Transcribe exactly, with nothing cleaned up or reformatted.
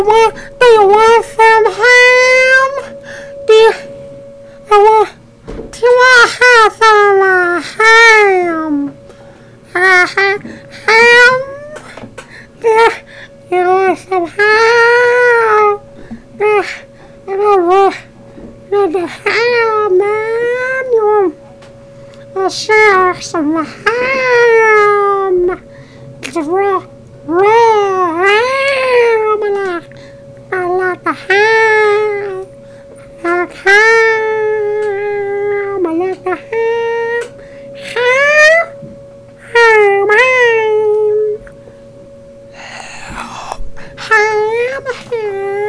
want, do you want some ham? Do you, I want, do you want to have some uh, ham? Uh, ha- ham? Yeah, you want some ham? Yeah, I don't want, want the ham, man. You want, I'll share some ham. It's raw, raw ham. I like, I like the ham. I like ham. I like the ham. Ham, ham, ham. Ham, ham.